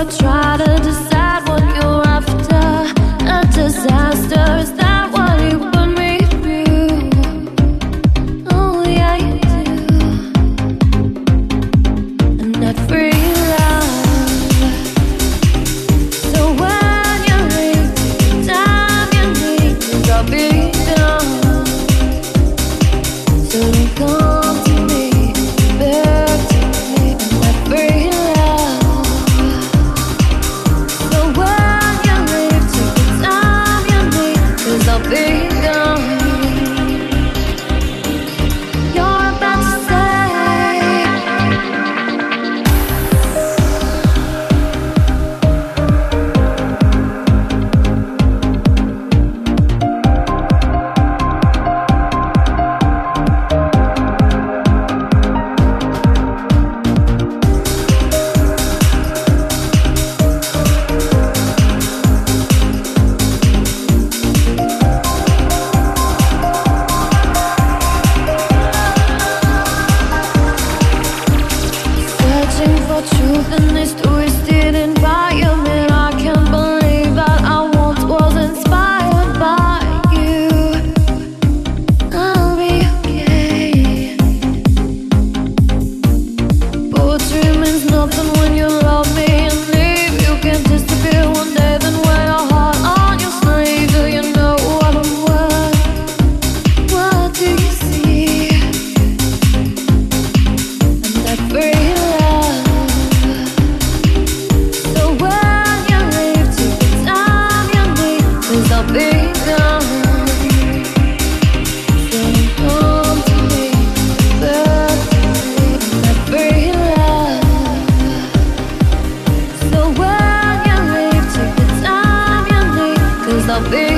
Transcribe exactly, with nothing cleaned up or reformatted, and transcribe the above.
try to decide what you're after. A disaster, is that what you put me through? Oh yeah, you do. And that free love. So when you leave, the time you need, 'cause I'll be gone. So don't come to me, back to me, and that free love. So when you leave, take the time you need, 'cause I'll be gone. You're about to say searching for truth in this twisted environment. I can't believe that I once was inspired by you. I'll be okay. Poetry means nothing when you love me and leave. You can disappear one day, then wear your heart on your sleeve. Do you know what I'm worth? What do you see? And that free love. So when you leave, take the time you need, 'cause I'll be gone. So come to me, back to me, and that free love. So when you leave, take the time you need, 'cause I'll be